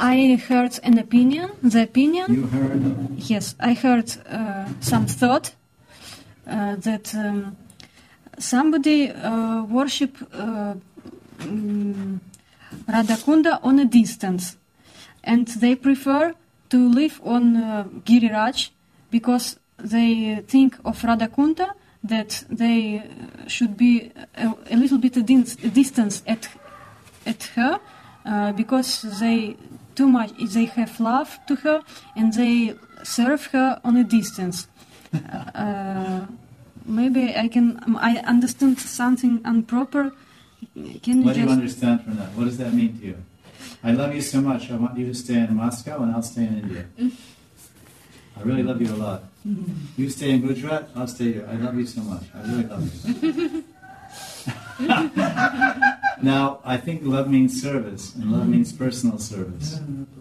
I heard an opinion. The opinion. You heard? Yes, I heard some thought that somebody worship Radhakunda on a distance, and they prefer to live on Giriraj because they think of Radhakunda that they should be a little bit a distance at her because they have love to her and they serve her on a distance. Maybe I understand something improper. What do you understand from that? What does that mean to you? I love you so much. I want you to stay in Moscow and I'll stay in India. I really love you a lot. You stay in Gujarat, I'll stay here. I love you so much. I really love you. Now, I think love means service, and love means personal service.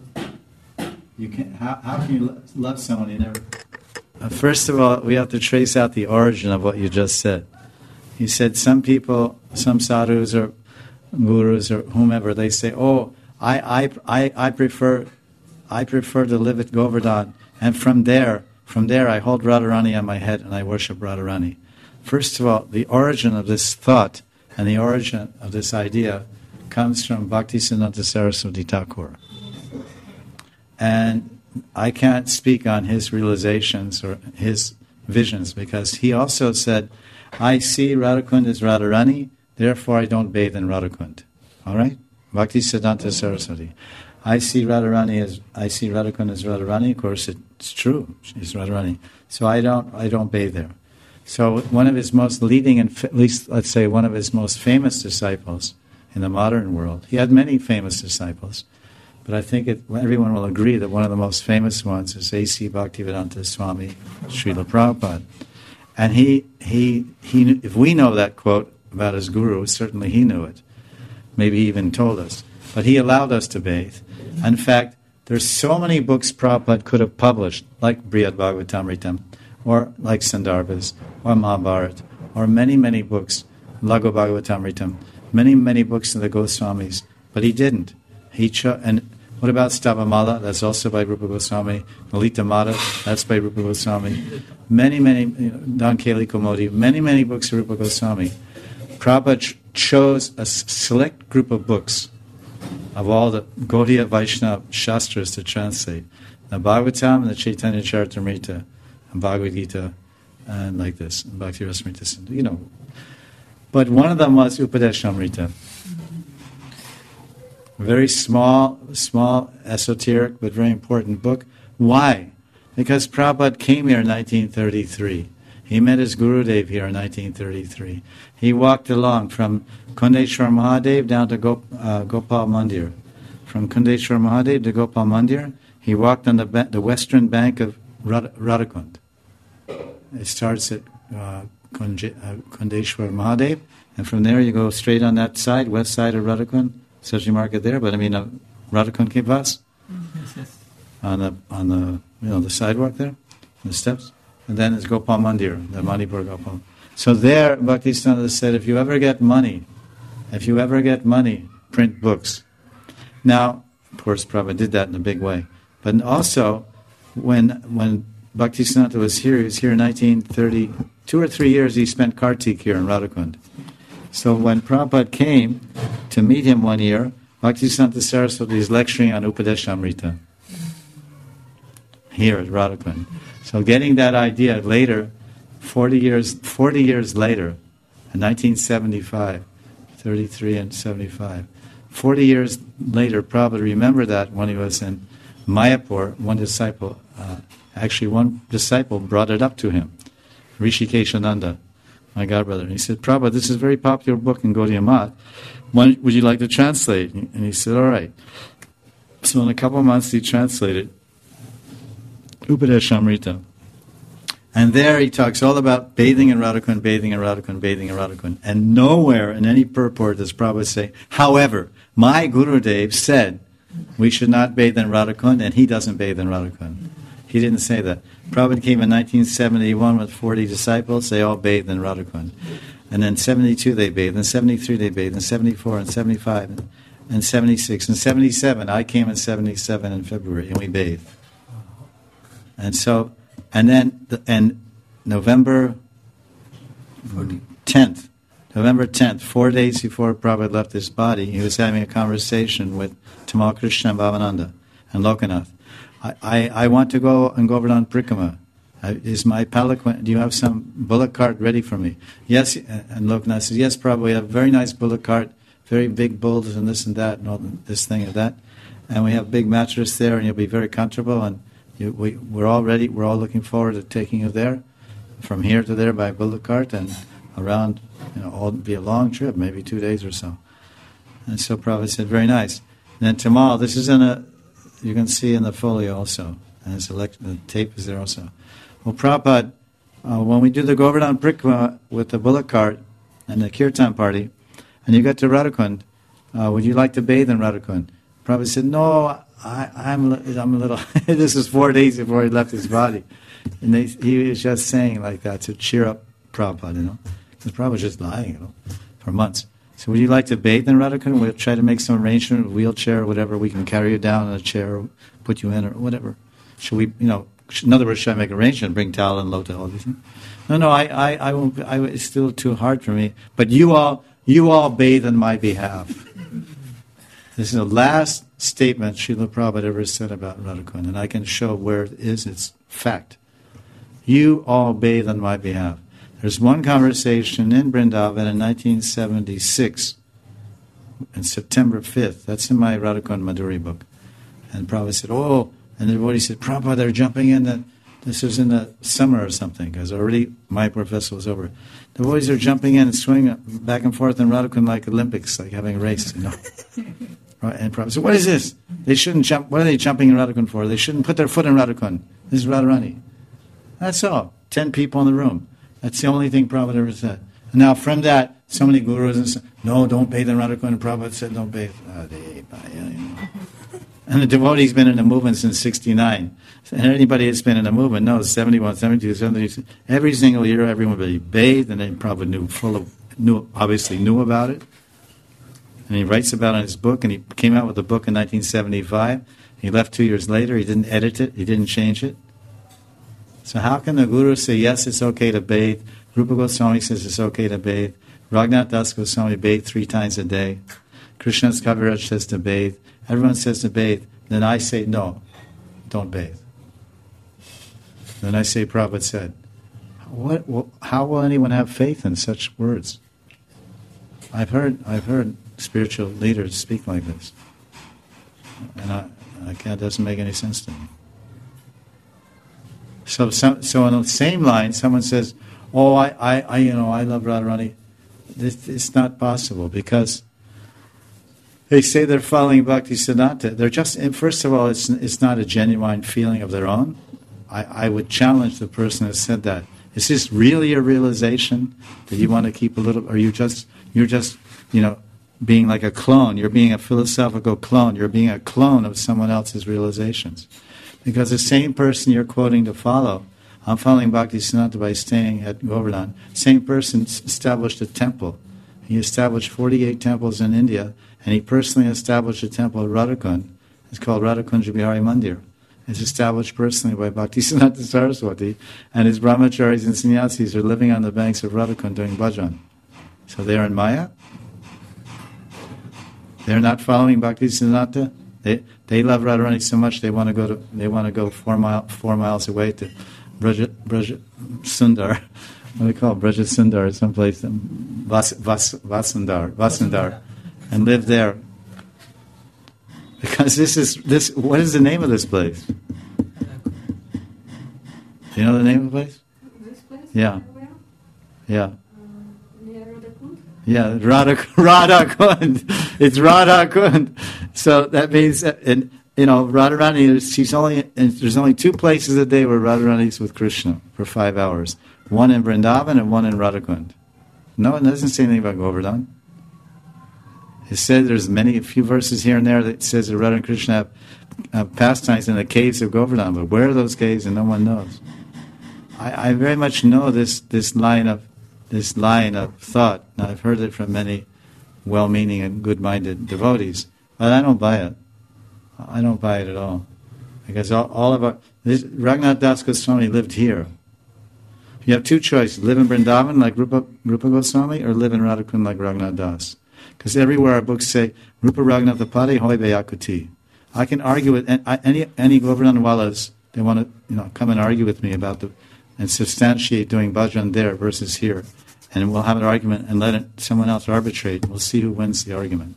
How can you love someone you never... First of all, we have to trace out the origin of what you just said. You said some people, some sadhus or gurus or whomever, they say, "Oh, I prefer to live at Govardhan, and from there I hold Radharani on my head and I worship Radharani." First of all, the origin of this thought and the origin of this idea comes from Bhaktisiddhanta Saraswati Thakur. And I can't speak on his realizations or his visions because he also said, "I see Radhakund as Radharani, therefore I don't bathe in Radhakund." All right? Bhaktisiddhanta Saraswati. I see Radharkund as Radharani. Of course, it's true. She's Radharani. So I don't bathe there. So one of his most leading and at least let's say one of his most famous disciples in the modern world. He had many famous disciples, but I think everyone will agree that one of the most famous ones is A.C. Bhaktivedanta Swami Srila Prabhupada. And he if we know that quote about his guru, certainly he knew it. Maybe he even told us. But he allowed us to bathe. In fact, there's so many books Prabhupada could have published, like Brihad Bhagavatamritam, or like Sandarbhas, or Mahabharata, or many, many books, Laghu Bhagavatamritam, many, many books of the Goswamis, but he didn't. And what about Stavamala? That's also by Rupa Goswami. Lalita Mata, that's by Rupa Goswami. Many, many, Dankeli Komodi, many, many books of Rupa Goswami. Prabhupada chose a select group of books of all the Gaudiya Vaishnava Shastras to translate. The Bhagavatam and the Chaitanya Charitamrita and Bhagavad Gita and like this, and Bhakti Rasamrita, But one of them was Upadeshamrita. A very small, esoteric, but very important book. Why? Because Prabhupada came here in 1933. He met his Gurudev here in 1933. He walked along from Kundeshwar Mahadev down to Gopal Mandir. From Kundeshwar Mahadev to Gopal Mandir, he walked on the western bank of Radhakund. It starts at Kundeshwar Mahadev, and from there you go straight on that side, west side of Radhakund, Saji Market there, but Radhakund ke paas, on the sidewalk there, the steps. And then it's Gopal Mandir, the Manipur Gopal. So there, Bhaktisiddhanta said, if you ever get money, print books. Now, of course, Prabhupada did that in a big way. But also, when Bhaktisiddhanta was here, he was here in 1930, 2 or 3 years he spent Kartik here in Radhakund. So when Prabhupada came to meet him one year, Bhaktisiddhanta Saraswati is lecturing on Upadeshamrita here at Radhakund. So getting that idea later, 40 years later, in 1975, 33 and 75, 40 years later, Prabhupada remembered that when he was in Mayapur, one disciple brought it up to him, Rishikesh Ananda, my godbrother. And he said, Prabhupada, this is a very popular book in Gaudiya Math. Would you like to translate? And he said, all right. So in a couple of months he translated Upadeshamrita. And there he talks all about bathing in Radhakund. And nowhere in any purport does Prabhupada say, however, my Gurudev said we should not bathe in Radhakund, and he doesn't bathe in Radhakund. He didn't say that. Prabhupada came in 1971 with 40 disciples. They all bathed in Radhakund. And then 72 they bathed, and 73 they bathed, and 74 and 75. in 76. In 77, I came in 77 in February, and we bathed. And so, and November 10th, 4 days before Prabhupada left his body, he was having a conversation with Tamal Krishna and Bhavananda and Lokanath. I want to go and Govardhan Prikrama. Is my palanquin, do you have some bullock cart ready for me? Yes, and Lokanath says, yes, Prabhupada, we have a very nice bullock cart, very big bulls and this and that, and all this thing and that. And we have a big mattress there, and you'll be very comfortable, and we're all ready, we're all looking forward to taking you there, from here to there by bullock cart, and around, it'll be a long trip, maybe 2 days or so. And so Prabhupada said, very nice. And then Tamal, this is you can see in the folio also, and the tape is there also. Well, Prabhupada, when we do the Govardhan Prikrama with the bullock cart and the kirtan party, and you get to Radhakund, would you like to bathe in Radhakund? Prabhupada said, no, I'm a little, this is 4 days before he left his body. And he was just saying like that to cheer up Prabhupada, because Prabhupada was just lying, for months. So would you like to bathe in Radhakund? We'll try to make some arrangement, a wheelchair or whatever, we can carry you down in a chair, or put you in, or whatever. Should we, in other words, should I make arrangement, bring towel and lota, all these things? No, I won't, it's still too hard for me. But you all bathe on my behalf. This is the last statement Srila Prabhupada ever said about Radhakund, and I can show where it is, it's fact. You all bathe on my behalf. There's one conversation in Vrindavan in 1976, on September 5th. That's in my Radhakund Madhuri book. And Prabhupada said, and the devotee said, Prabhupada, they're jumping in, this was in the summer or something, because already Mayapur festival was over. The boys are jumping in and swinging back and forth in Radhakund like Olympics, like having a race, Right? And Prabhupada said, what is this? They shouldn't jump. What are they jumping in Radhakund for? They shouldn't put their foot in Radhakund. This is Radharani. That's all. 10 people in the room. That's the only thing Prabhupada ever said. And now from that, so many gurus said, no, don't bathe in Radhakund. And Prabhupada said, don't bathe. And the devotee's been in the movement since 69. And anybody that's been in the movement knows 71, 72, 73. Every single year, everybody bathed, and then Prabhupada obviously knew about it. And he writes about it in his book, and he came out with a book in 1975. He left 2 years later. He didn't edit it. He didn't change it. So how can the guru say, yes, it's okay to bathe? Rupa Goswami says it's okay to bathe. Raghunath Das Goswami bathed 3 times a day. Krishnadas Kaviraj says to bathe. Everyone says to bathe. Then I say, no, don't bathe. Then I say, Prabhupada said, how will anyone have faith in such words? I've heard spiritual leaders speak like this. And it doesn't make any sense to me. So on the same line, someone says, I love Radharani. It's not possible, because they say they're following Bhaktisiddhanta. They're just, first of all, it's not a genuine feeling of their own. I would challenge the person who said that. Is this really a realization that you want to keep a little, or you're just being like a clone. You're being a philosophical clone. You're being a clone of someone else's realizations. Because the same person you're quoting to follow, I'm following Bhaktisiddhanta by staying at Govardhan, same person established a temple. He established 48 temples in India, and he personally established a temple at Radhakund. It's called Radhakunja Bihari Mandir. It's established personally by Bhaktisiddhanta Saraswati, and his brahmacharis and sannyasis are living on the banks of Radhakund doing bhajan. So they're in Maya? They're not following Bhaktisiddhanta? They love Radharani so much they want to go 4 miles away to Braja Sundar. What do they call it? Braja Sundar, someplace, Vasundar, and live there. Because this. What is the name of this place? Do you know the name of the place? This place? Yeah. Yeah. Near Radhakund? Yeah, Radhakund. It's Radhakund. So that means, Radharani, there's only 2 places a day where Radharani is with Krishna for 5 hours. One in Vrindavan and one in Radhakund. No, it doesn't say anything about Govardhan. It says there's a few verses here and there that says that Radha and Krishna have pastimes in the caves of Govardhan, but where are those caves and no one knows. I very much know this line of thought. Now, I've heard it from many well-meaning and good-minded devotees, But I don't buy it. I don't buy it at all. Because all of Raghunath Das Goswami lived here. You have two choices: live in Vrindavan like Rupa Goswami, or live in Radhakund like Raghunath Das. Because everywhere our books say Rupa Raghunath Pade Hoy Beyakuti. I can argue with any Govardhanwalas. They want to come and argue with me about and substantiate doing bhajan there versus here, and we'll have an argument and let someone else arbitrate. We'll see who wins the argument.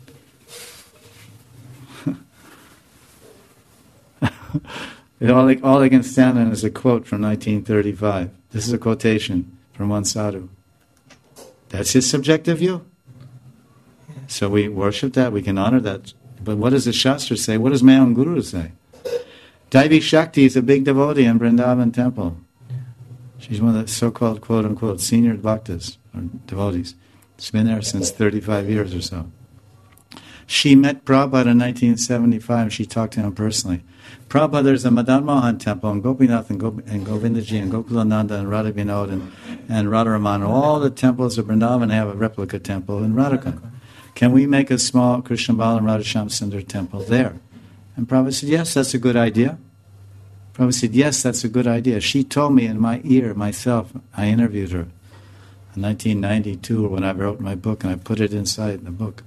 All they can stand on is a quote from 1935. This is a quotation from one sadhu. That's his subjective view. So we worship that, we can honor that. But what does the Shastra say? What does my own Guru say? Daivi Shakti is a big devotee in Vrindavan temple. She's one of the so-called, quote-unquote, senior bhaktas, or devotees. She's been there since 35 years or so. She met Prabhupada in 1975. She talked to him personally. Prabhupada, there's a Madan Mohan temple, and Gopinath and Govindaji and Gokulananda and Radha Vinod and Radharaman. All the temples of Vrindavan have a replica temple in Radhakund. Can we make a small Krishna Bal and Radhasham Sundar temple there? And Prabhupada said, yes, that's a good idea. Prabhupada said, yes, that's a good idea. She told me in my ear, myself, I interviewed her in 1992 when I wrote my book, and I put it inside the book.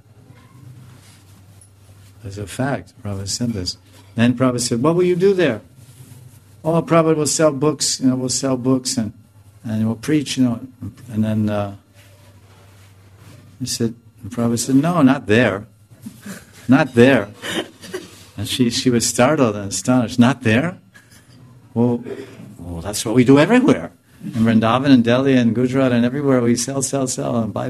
As a fact, Prabhupada said this. Then Prabhupada said, what will you do there? Oh, Prabhupada will sell books, we'll sell books and we'll preach, And then he said, Prabhupada said, no, not there. Not there. And she was startled and astonished. Not there? Well, that's what we do everywhere. In Vrindavan and Delhi and Gujarat and everywhere we sell, and buy.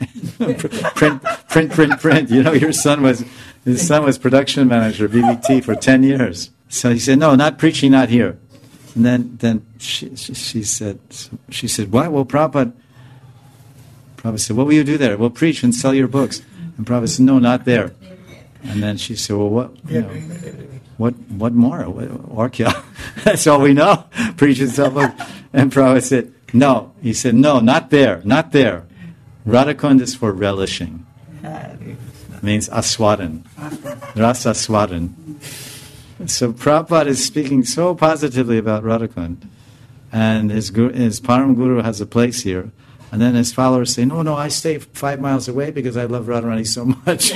print. His son was production manager, BBT, for 10 years. So he said, no, not preaching, not here. And then she said, what? Well, Prabhupada said, what will you do there? We'll preach and sell your books. And Prabhupada said, no, not there. And then she said, well, what more? Orkya. That's all we know. Preach and sell books. And Prabhupada said, no. He said, no, not there, not there. Radhakund is for relishing. It means aswadan. Rasa aswadan. So Prabhupada is speaking so positively about Radhakund. And his Param Guru has a place here. And then his followers say, no, I stay 5 miles away because I love Radharani so much.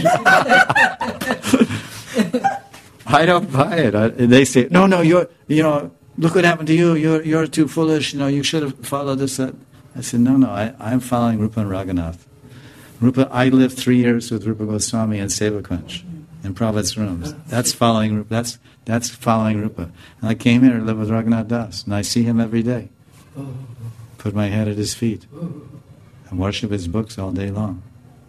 I don't buy it. They say, no, look what happened to you. You're too foolish. You should have followed this. I said, no, I'm following Rupa and Raghunath. I lived 3 years with Rupa Goswami in Sevakunj, in Prabhupada's rooms. That's following Rupa. That's following Rupa. And I came here to live with Raghunath Das, and I see him every day. Put my head at his feet and worship his books all day long.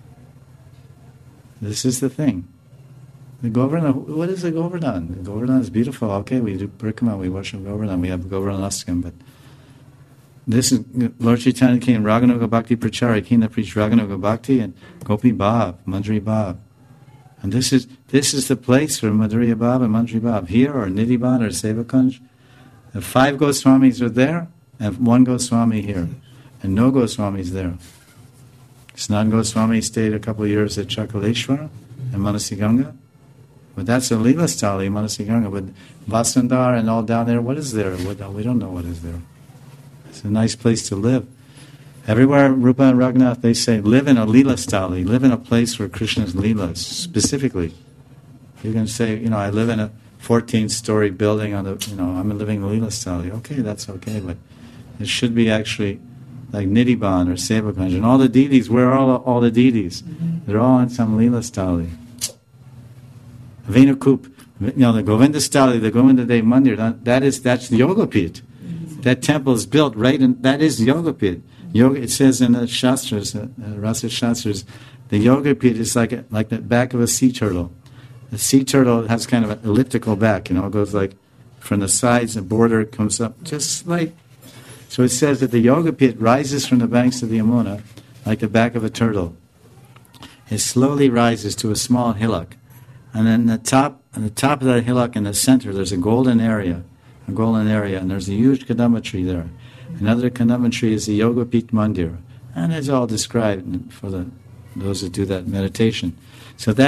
This is the thing. The Govardhan, what is the Govardhan? The Govardhan is beautiful. Okay, we do Parikama, we worship Govardhan, we have Govardhan Astakam, but this is Lord Chaitanya came, Raganuga Bhakti Prachara, he came to preach Raganuga Bhakti and Gopi Bhav, Madhuri Bhav. And this is the place for Madhuri Bhav and Madhuri Bhav. Here or Nidhiban or Sevakunj. The 5 Goswamis are there, and 1 Goswami here. And no Goswamis there. Snan Goswami stayed a couple of years at Chakaleshwara and Manasiganga. But that's a Leela Stali, Manasiganga. But Vasundar and all down there, what is there? We don't know what is there. It's a nice place to live. Everywhere, Rupa and Raghunath, they say, live in a Leela Stali, live in a place where Krishna's Leelas, specifically. You can say, I live in a 14-story building I'm living in a Leela Stali. Okay, that's okay, but it should be actually like Nidhiban or Sevakunj. And all the deities, where are all the deities? They're all in some Leela Stali. Venukup, the Govinda Stali, the Govinda Dev Mandir, that's the Yogapit. That temple is built right in, that is Yogapit. It says in the Shastras, Rasa Shastras, the Yogapit is like the back of a sea turtle. The sea turtle has kind of an elliptical back, it goes like from the sides, the border comes up just like. So it says that the Yogapit rises from the banks of the Yamuna like the back of a turtle. It slowly rises to a small hillock. And then on the top of that hillock in the center, there's a golden area, and there's a huge Kadamba tree there. Another Kadamba tree is the Yogapit Mandir. And it's all described for those that do that meditation. So that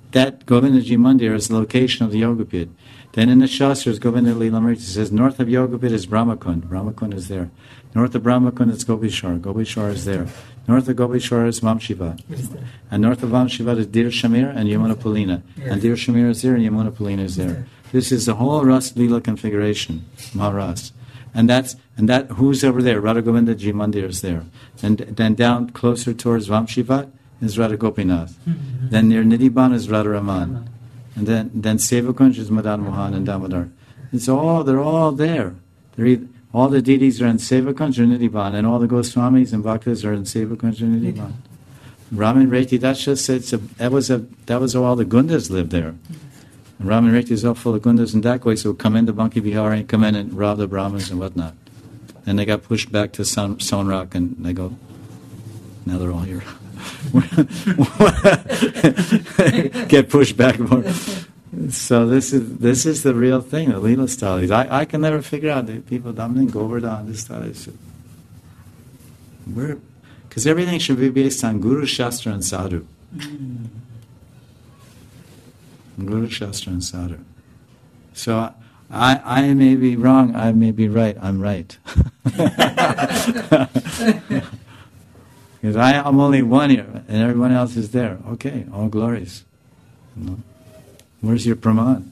that Govindaji Mandir is the location of the Yogapit. Then in the Shastras, Govinda Leelamrita says, north of Yogapit is Brahmakund. Brahmakund is there. North of Brahmakund is Gopishwar. Gopishwar is there. North of Gopishwar is Vamshivat. And north of Vamshivat is Dir Shamir and Yamuna Pulina. Yes. And Dir Shamir is there and Yamuna Pulina is there. This is the whole Ras Leela configuration, Maharas. And that who's over there? Radha Govinda Ji Mandir is there. And then down closer towards Vamshivat is Radha Gopinath. Mm-hmm. Then near Nidhiban is Radha Raman. And then Sevakunj is Madan Mohan and Damodar. They're all there. All the deities are in Sevakunj or Nidhiban, and all the Goswamis and Bhaktas are in Sevakunj or Nidhiban. Raman Reti Daksha said that was how all the Gundas lived there. And Raman Reti is all full of Gundas in that way, so come into Banki Vihari and come in and rob the Brahmins and whatnot. And they got pushed back to Sonrak, and they go, now they're all here. Get pushed back more. So this is the real thing, the Leela style. I can never figure out the people Damling Govardhan, this style is because everything should be based on Guru Shastra and Sadhu. Guru Shastra and Sadhu. So I may be wrong, I may be right, I'm right. Because I'm only one here, and everyone else is there. Okay, all glories. You know? Where's your praman?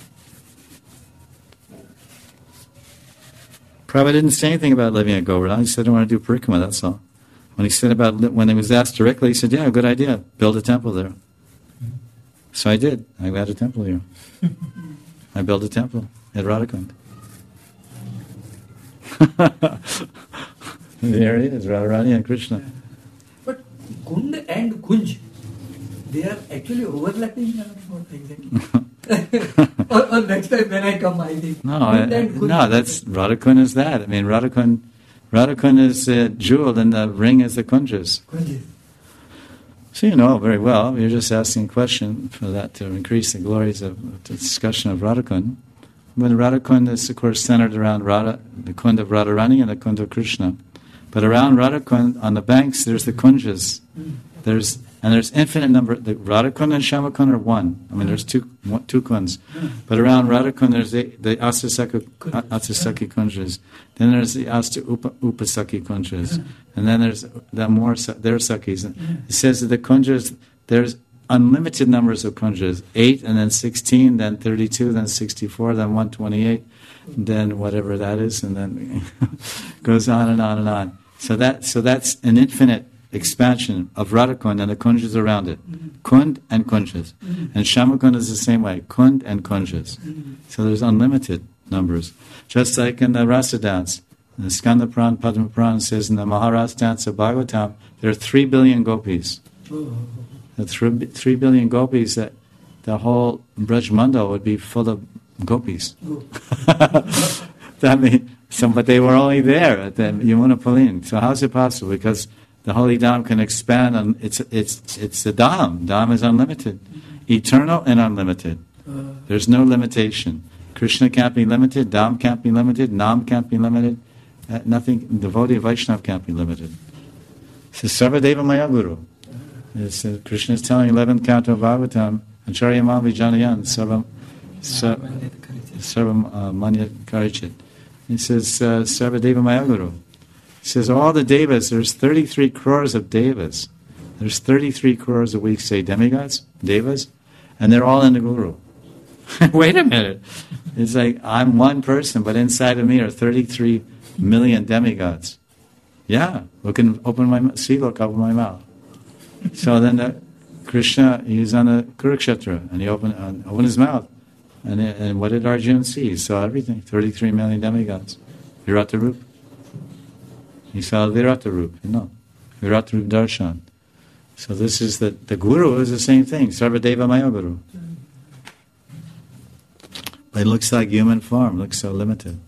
Prabhupada didn't say anything about living at Govardhan. He said, I want to do parikrama, that's all. When he was asked directly, he said, yeah, good idea, build a temple there. So I did. I got a temple here. I built a temple at Radhakund. There it is, Radharani and Krishna. But Kund and Kunj, they are actually overlapping. Exactly. or next time when I come, I think. No, that's Radhakund is that. I mean, Radhakund is jeweled, and the ring is the Kunjas. So you know very well. You're just asking a question for that to increase the glories of the discussion of Radhakund. But Radhakund is, of course, centered around the Kund of Radharani and the Kund of Krishna. But around Radhakund, on the banks, there's the Kunjas. There's infinite number. The Radhakund and Shamakund are one. I mean, there's two Kunds. But around Radhakund, there's the Astasaki Kunjas. Then there's the Upasaki Kunjas. And then there's the more, they're Sakis. It says that the Kunjas, there's unlimited numbers of Kunjas. 8, and then 16, then 32, then 64, then 128, then whatever that is, and then goes on and on and on. So that's an infinite expansion of Radhakund and the Kunjas around it. Kund and Kunjas. And Shamakund is the same way. Kund and Kunjas. So there's unlimited numbers. Just like in the Rasa dance. The Skanda Puran, Padma Puran says in the Maharas dance of Bhagavatam, there are 3 billion gopis. The 3 billion gopis, that the whole Braj Mandal would be full of gopis. But they were only there at the Yamuna Pulin. So how is it possible? Because the holy Dham can expand on it's the Dham. Dham is unlimited, eternal and unlimited. There's no limitation. Krishna can't be limited. Dham can't be limited. Nam can't be limited. Nothing. Devotee of Vaishnava can't be limited. So Sarvadeva Maya Guru. Krishna is telling 11th canto of Bhagavatam, Acharya Mam Vijanayan Sarvam Manya Karichit. He says, Sarvadeva Maya Guru. He says, all the devas, there's 33 crores of devas. There's 33 crores of, we say, demigods, devas, and they're all in the Guru. Wait a minute. It's like, I'm one person, but inside of me are 33 million demigods. Yeah, look and open my open my mouth. So then Krishna, he's on the Kurukshetra, and he opened his mouth. And what did Arjuna see? He saw everything, 33 million demigods. Virata Rup. He saw Virata Rup, Virata Rup Darshan. So this is the Guru is the same thing, Sarvadeva Maya Guru. But it looks like human form, looks so limited.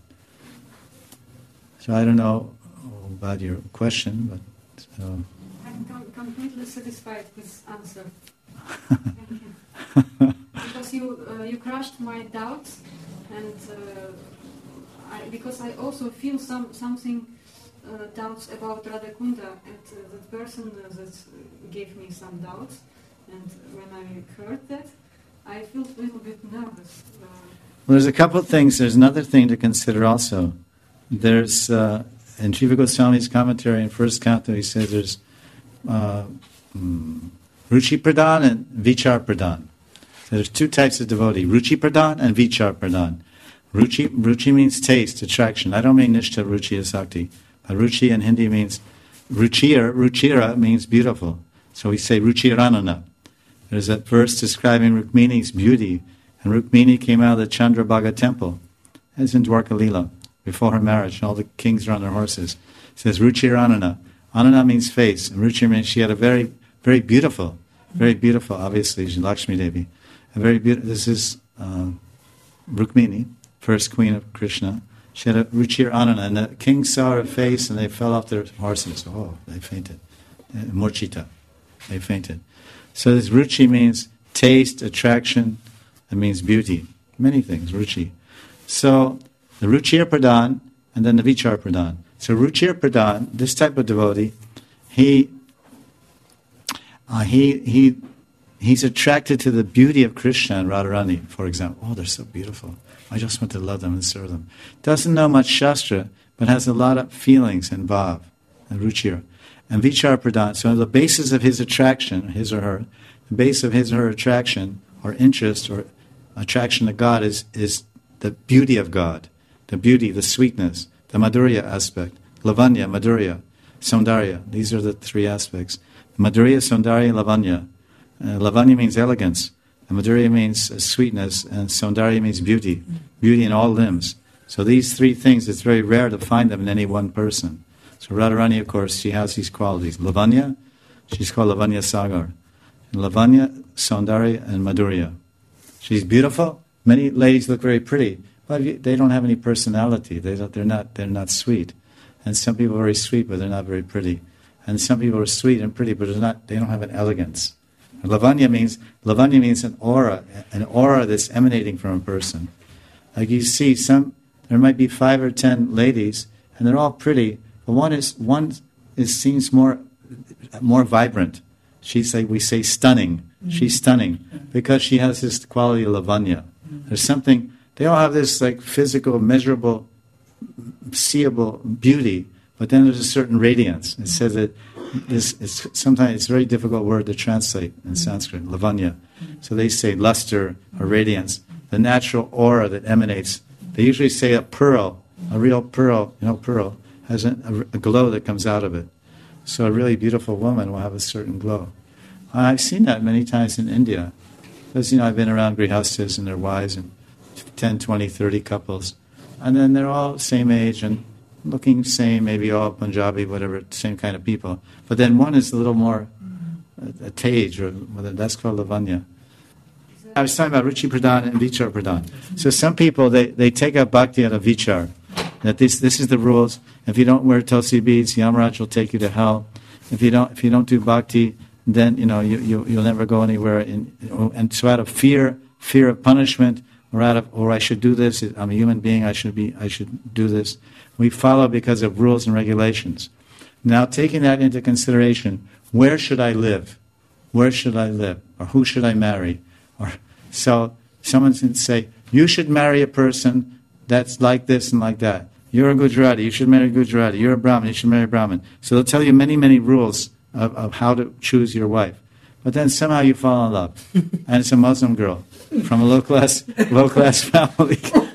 So I don't know about your question, but... So. I'm completely satisfied with answer. Thank you. Because you crushed my doubts, and because I also feel something doubts about Radhakunda, and the person that gave me some doubts, And when I heard that, I felt a little bit nervous. Well, there's a couple of things. There's another thing to consider also. There's, in Jiva Goswami's commentary in First Canto, he says there's Ruchi Pradhan and Vichar Pradhan. So there's two types of devotee, Ruchi Pradhan and Vichar Pradhan. Ruchi means taste, attraction. I don't mean Nishtha Ruchi Asakti. But Ruchi in Hindi means, Ruchira means beautiful. So we say Ruchiranana. There's a verse describing Rukmini's beauty. And Rukmini came out of the Chandrabhaga temple, as in Dwarka Lila, before her marriage. And all the kings are on their horses. It says Ruchiranana. Anana means face. And Ruchi means she had a very, very beautiful, obviously, Lakshmi Devi. This is Rukmini, first queen of Krishna. She had a Ruchir Anana, and the king saw her face and they fell off their horses. Oh, they fainted. Murchita. They fainted. So this Ruchi means taste, attraction. It means beauty. Many things, Ruchi. So the Ruchir Pradhan and then the Vichar Pradhan. So Ruchir Pradhan, this type of devotee, he's attracted to the beauty of Krishna and Radharani, for example. Oh, they're so beautiful. I just want to love them and serve them. Doesn't know much Shastra, but has a lot of feelings and bhav, and Ruchir. And Vichar Pradhan, so the basis of his attraction, his or her, the base of his or her attraction, or interest, or attraction to God is the beauty of God. The beauty, the sweetness, the Madhurya aspect. Lavanya, Madhurya, Saundarya. These are the three aspects. Madhurya, Saundarya, Lavanya. Lavanya means elegance. And Madhurya means sweetness. And Saundarya means beauty. Beauty in all limbs. So these three things, it's very rare to find them in any one person. So Radharani, of course, she has these qualities. Lavanya, she's called Lavanya Sagar. And Lavanya, Saundarya, and Madhurya. She's beautiful. Many ladies look very pretty, but they don't have any personality. They're not sweet. And some people are very sweet, but they're not very pretty. And some people are sweet and pretty, but they don't have an elegance. And Lavanya means an aura that's emanating from a person. Like you see, there might be 5 or 10 ladies, and they're all pretty, but one seems more vibrant. She's like, we say stunning. She's stunning because she has this quality of Lavanya. There's something, they all have this like physical, measurable, seeable beauty, but then there's a certain radiance. It says that sometimes it's a very difficult word to translate in Sanskrit, Lavanya. So they say luster or radiance, the natural aura that emanates. They usually say a pearl, a real pearl, pearl, has a glow that comes out of it. So a really beautiful woman will have a certain glow. I've seen that many times in India. Because, I've been around grihastas and their wives and 10, 20, 30 couples. And then they're all same age and looking same, maybe all Punjabi, whatever, same kind of people. But then one is a little more a Tej, or that's called Lavanya. I was talking about Ruchi Pradhan and Vichar Pradhan. So some people, they take up bhakti out of Vichar. That this is the rules. If you don't wear tulsi beads, Yamaraj will take you to hell. If you don't do bhakti, then you'll never go anywhere. And so out of fear of punishment, or I should do this. I'm a human being. I should do this. We follow because of rules and regulations. Now, taking that into consideration, where should I live? Where should I live? Or who should I marry? Or so someone can say, you should marry a person that's like this and like that. You're a Gujarati. You should marry a Gujarati. You're a Brahmin. You should marry a Brahmin. So they'll tell you many, many rules of how to choose your wife. But then somehow you fall in love. And it's a Muslim girl from a low-class family.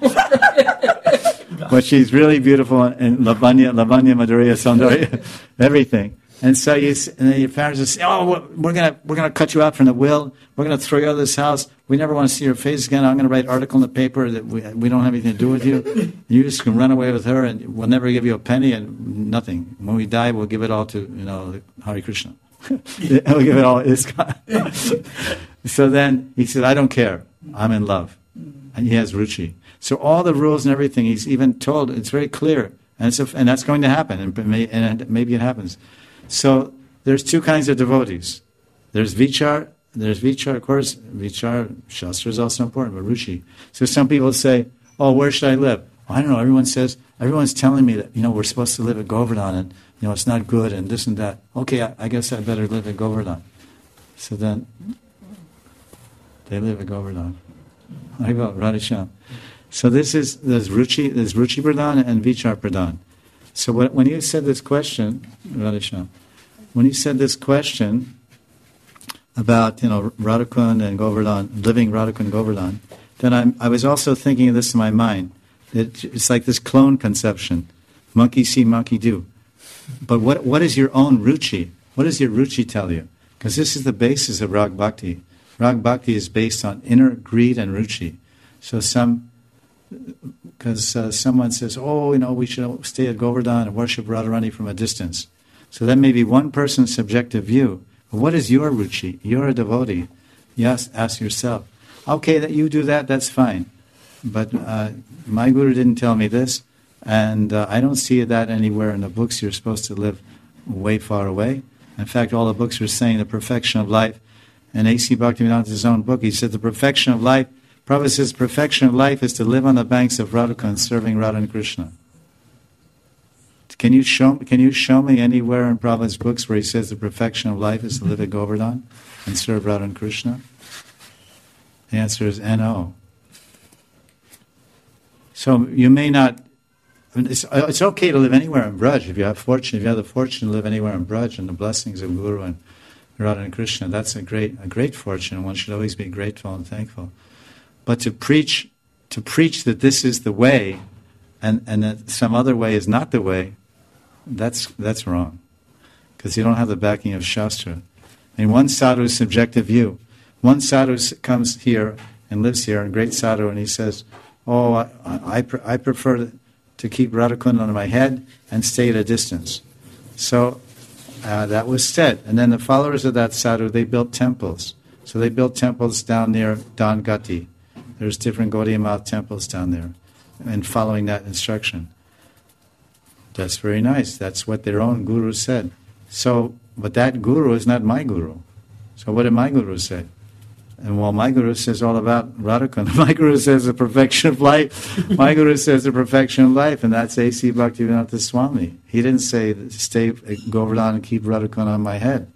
But she's really beautiful and Lavanya, Madhurya, Saundarya, everything. And so then your parents will say, oh, we're gonna cut you out from the will. We're gonna throw you out of this house. We never want to see your face again. I'm gonna write an article in the paper that we don't have anything to do with you. You just can run away with her, and we'll never give you a penny and nothing. When we die, we'll give it all to Hare Krishna. We'll give it all to ISKCON. So then he said, I don't care. I'm in love, and he has ruchi. So all the rules and everything, he's even told. It's very clear, and that's going to happen, and maybe it happens. So there's two kinds of devotees. There's vichar, of course. Vichar, Shastra is also important, but ruchi. So some people say, oh, where should I live? Well, I don't know. Everyone's telling me that, we're supposed to live at Govardhan, and, it's not good, and this and that. Okay, I guess I better live at Govardhan. So then They live at Govardhan. Haribol, Radhesham. So there's Ruchi Pradhan and Vichar Pradhan. So when you said this question, Radhesham, when you said this question about Radhakund and Govardhan, living Radhakund and Govardhan, then I was also thinking of this in my mind. It's like this clone conception: monkey see, monkey do. But what is your own ruchi? What does your ruchi tell you? Because this is the basis of Rag Bhakti. Rag Bhakti is based on inner greed and ruchi. So someone says, we should stay at Govardhan and worship Radharani from a distance. So that may be one person's subjective view. But what is your ruchi? You're a devotee. Yes, ask yourself. Okay, that you do that, that's fine. But my guru didn't tell me this, and I don't see that anywhere in the books. You're supposed to live way far away. In fact, all the books are saying the perfection of life. And A.C. Bhaktivedanta, own book, he said the perfection of life, Prabhupada says perfection of life is to live on the banks of Radhakund serving Radha and Krishna. Can you show me anywhere in Prabhupada's books where he says the perfection of life is to live at Govardhan and serve Radha and Krishna? The answer is no. So you may not. It's okay to live anywhere in Braj if you have the fortune to live anywhere in Braj and the blessings of Guru and Radha and Krishna. That's a great fortune. One should always be grateful and thankful. But to preach that this is the way, and that some other way is not the way, that's wrong, because you don't have the backing of Shastra. I mean, one sadhu's subjective view. One sadhu comes here and lives here, a great sadhu, and he says, I prefer to keep Radhakund on my head and stay at a distance. So that was said. And then the followers of that sadhu, they built temples. So they built temples down near Dangati. There's different Gaudiya Math temples down there, and following that instruction. That's very nice. That's what their own guru said. So, but that guru is not my guru. So what did my guru say? And my guru says all about Radhakund. My guru says the perfection of life. My guru says the perfection of life, and that's A.C. Bhaktivedanta Swami. He didn't say stay at Govardhan and keep Radhakund on my head.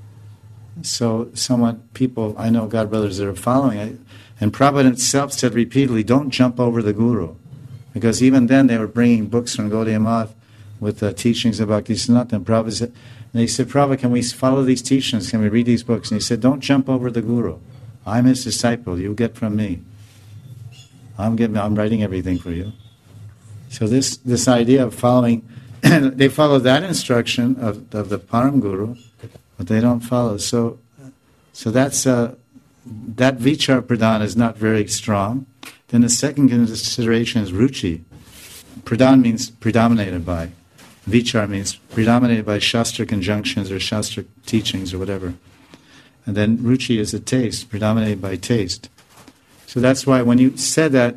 So people, I know God brothers that are following, and Prabhupada himself said repeatedly, don't jump over the guru. Because even then they were bringing books from Gaudiya Math with teachings about Bhaktisiddhanta, and Prabhupada said, and they said, Prabhupada, can we follow these teachings? Can we read these books? And he said, don't jump over the guru. I'm his disciple. You get from me. I'm writing everything for you. So this idea of following, they follow that instruction of the Param Guru, but they don't follow. So that's that Vichar Pradhan is not very strong. Then the second consideration is Ruchi. Pradhan means predominated by. Vichar means predominated by Shastra conjunctions or Shastra teachings or whatever. And then Ruchi is a taste, predominated by taste. So that's why when you said that,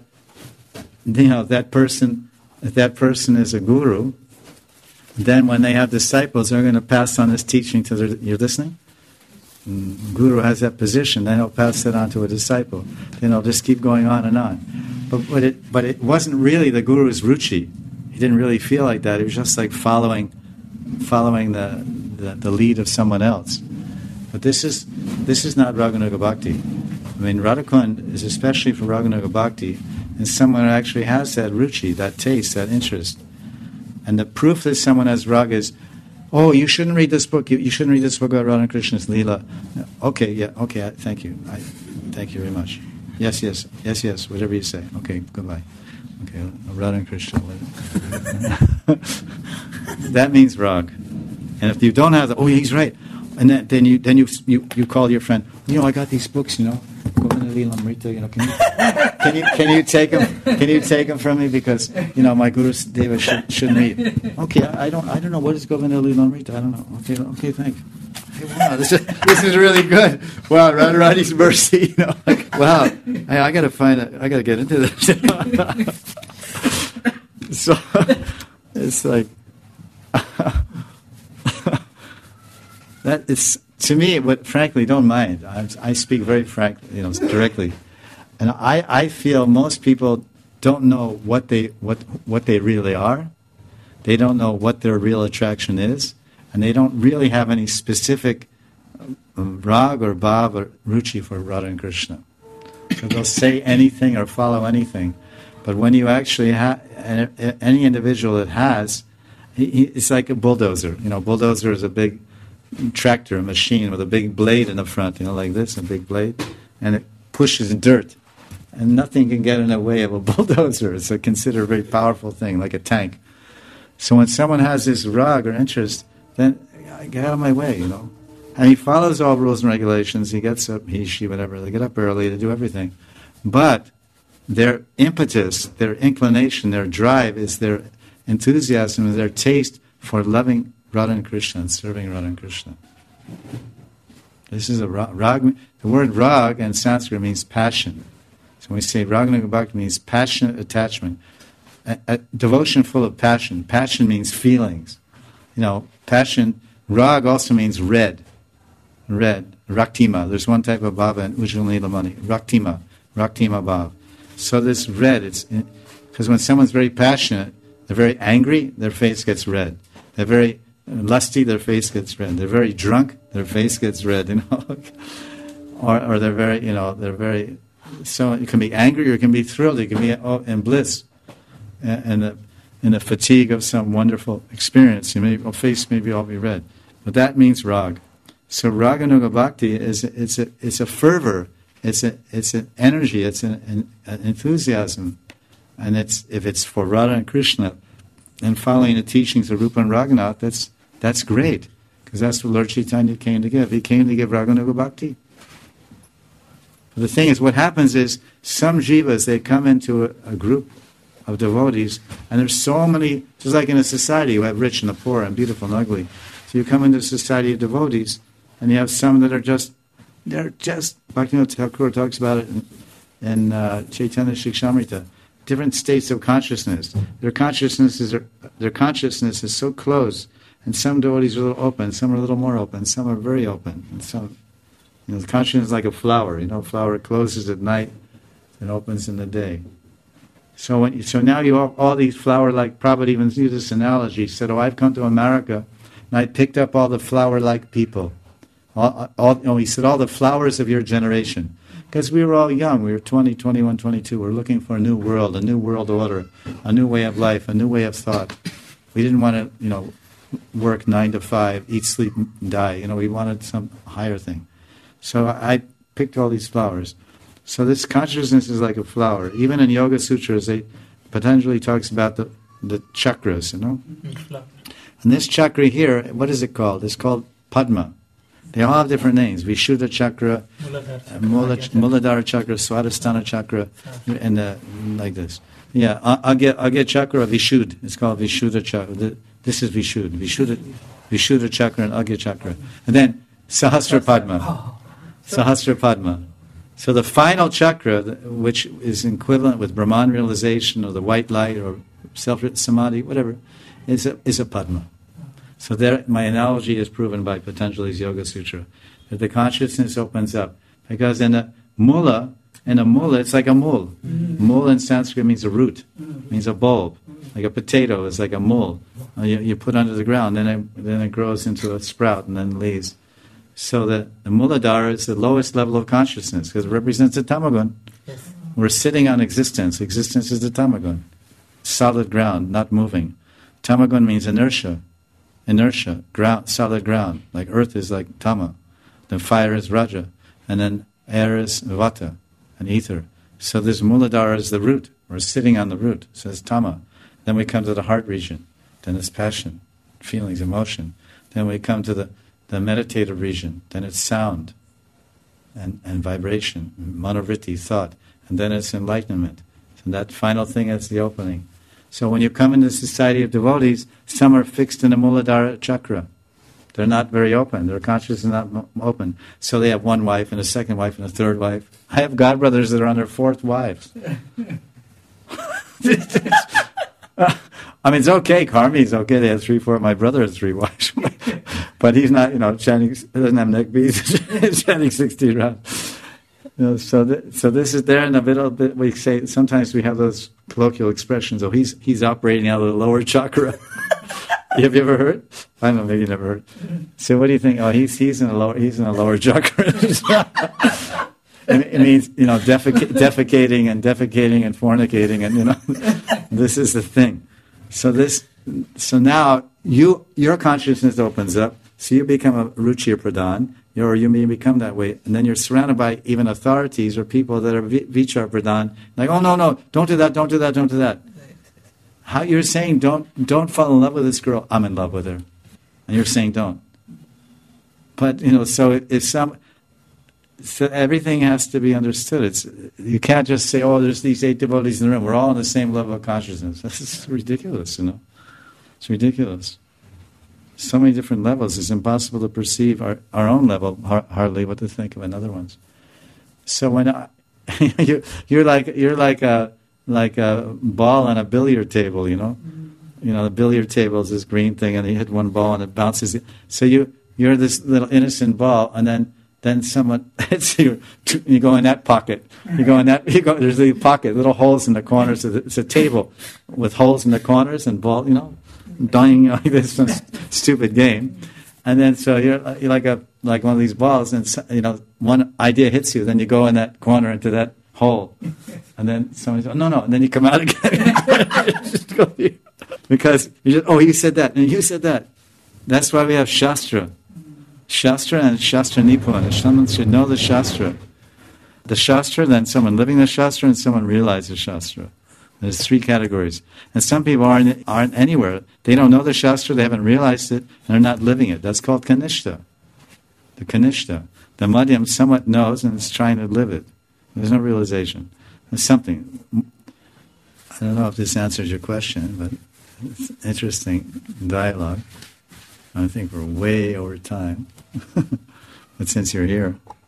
if that person is a guru, then when they have disciples, they're going to pass on this teaching to you're listening? Guru has that position, then he'll pass it on to a disciple. Then he'll just keep going on and on. But it wasn't really the guru's ruchi. He didn't really feel like that. It was just like following the lead of someone else. But this is not Raganuga Bhakti. I mean, Radhakund is especially for Raganuga Bhakti, and someone who actually has that ruchi, that taste, that interest. And the proof that someone has raga is, you shouldn't read this book. You shouldn't read this book about Radha Krishna's Leela. Okay, thank you. Thank you very much. Yes, whatever you say. Okay, goodbye. Okay, Radha Krishna. That means rag. And if you don't have that, he's right. And then you call your friend. I got these books. Govinda Leela Amrita. Can you take them? Can you take them from me because my Guru Deva shouldn't read. Okay, I don't know what is Govinda Leela Amrita. I don't know. Okay, thank you. Hey, wow, this is really good. Wow, Radharani's mercy. Wow, I got to find it. I got to get into this. So it's like. That is, to me, frankly, don't mind. I speak very frankly, directly. And I feel most people don't know what they really are. They don't know what their real attraction is. And they don't really have any specific rag or bhav or ruchi for Radha and Krishna. So they'll say anything or follow anything. But when you actually have any individual that has, it's like a bulldozer. Bulldozer is a big tractor, a machine with a big blade in the front, like this, a big blade, and it pushes dirt. And nothing can get in the way of a bulldozer. It's considered a very powerful thing, like a tank. So when someone has this rag or interest, then get out of my way, And he follows all rules and regulations. He gets up, he, she, whatever. They get up early, they do everything. But their impetus, their inclination, their drive is their enthusiasm, is their taste for loving Radha and Krishna and serving Radha and Krishna. This is a rag. The word rag in Sanskrit means passion. So when we say Raganuga Bhakti means passionate attachment. A devotion full of passion. Passion means feelings. Passion, rag also means red. Red, raktima. There's one type of bhava in Ujjwal Nilamani. Raktima bhava. So this red, because when someone's very passionate, they're very angry, their face gets red. They're very lusty, their face gets red. They're very drunk, their face gets red, or they're very, they're very, so it can be angry or it can be thrilled, it can be in bliss, and in the fatigue of some wonderful experience. Your face may all be red. But that means rag. So Raganuga Bhakti it's a fervor, it's an energy, it's an enthusiasm, and if it's for Radha and Krishna, and following the teachings of Rupa and Raghunath, that's great, because that's what Lord Chaitanya came to give. He came to give Raganuga Bhakti. But the thing is, what happens is some jivas, they come into a group of devotees, and there's so many, just like in a society, you have rich and the poor and beautiful and ugly. So you come into a society of devotees, and you have some that are they're just, Bhaktivinoda Thakur talks about it in Chaitanya Shikshamrita, different states of consciousness. Their consciousness is so close, and some devotees are a little open, some are a little more open, some are very open. And some, the consciousness is like a flower. A flower closes at night and opens in the day. So now you have all these flower-like. Prabhupada even used this analogy. He said, I've come to America, and I picked up all the flower-like people. He said, all the flowers of your generation. Because we were all young. We were 20, 21, 22. We were looking for a new world order, a new way of life, a new way of thought. We didn't want to, work 9 to 5, eat, sleep, and die. We wanted some higher thing. So I picked all these flowers. So this consciousness is like a flower. Even in Yoga Sutras, Patanjali talks about the chakras, And this chakra here, what is it called? It's called Padma. They all have different names. Vishuddha chakra, Muladhara chakra, Swadhisthana chakra, and like this. Yeah, Agya chakra, Vishuddha. It's called Vishuddha chakra. This is Vishuddha chakra and Agya chakra. And then Sahasra Padma. So the final chakra, which is equivalent with Brahman realization or the white light or self-samadhi, whatever, is a Padma. So there, my analogy is proven by Patanjali's Yoga Sutra, that the consciousness opens up. Because in a mula, it's like a mul. Mul in Sanskrit means a root, means a bulb. Like a potato is like a mul. You put under the ground, then it grows into a sprout and then leaves. So the Muladhara is the lowest level of consciousness, because it represents the Tamagun. Yes. We're sitting on existence. Existence is the Tamagun. Solid ground, not moving. Tamagun means inertia. Ground, solid ground. Like earth is like Tama. Then fire is Raja. And then air is Vata and ether. So this Muladhara is the root. We're sitting on the root. So it's Tama. Then we come to the heart region. Then it's passion, feelings, emotion. Then we come to the meditative region. Then it's sound and vibration, manovritti, thought. And then it's enlightenment. So that final thing is the opening. So when you come into the society of devotees, some are fixed in the Muladhara chakra. They're not very open. Their consciousness is not open. So they have one wife and a second wife and a third wife. I have godbrothers that are on their fourth wives. It's okay. Karmi's okay. They have 3, 4. My brother has 3 wives. But he's not, chanting, doesn't have neck beads, chanting 60 rounds. So this is there in a little bit. We say sometimes we have those colloquial expressions. Oh, he's operating out of the lower chakra. Have you ever heard? I don't know. Maybe you never heard. So what do you think? Oh, he's in a lower chakra. It means, defecating and fornicating, and this is the thing. So now your consciousness opens up, so you become a ruchir pradhan, or you may become that way, and then you're surrounded by even authorities or people that are vichar pradhan, like, oh no, don't do that. How you're saying don't fall in love with this girl? I'm in love with her, and you're saying don't. But so everything has to be understood. You can't just say, oh, there's these 8 devotees in the room. We're all on the same level of consciousness. That's ridiculous, It's ridiculous. So many different levels. It's impossible to perceive our own level, hardly what to think of another one's. So when you're like a ball on a billiard table, the billiard table is this green thing, and you hit one ball and it bounces. So you're this little innocent ball, and then someone hits you. You go in that pocket. There's a pocket, little holes in the corners. It's a table with holes in the corners and ball. Dying like this, some stupid game. And then so you're like one of these balls, and one idea hits you. Then you go in that corner into that hole, and then somebody says, no, and then you come out again. Because you said that, and you said that. That's why we have Shastra. Shastra and Shastra Nipun. Someone should know the Shastra. The Shastra, then someone living the Shastra, and someone realizes Shastra. There's 3 categories. And some people aren't anywhere. They don't know the Shastra, they haven't realized it, and they're not living it. That's called Kanishta. The Kanishta. The Madhyam somewhat knows and is trying to live it. There's no realization. There's something. I don't know if this answers your question, but it's interesting dialogue. I think we're way over time. But since you're here...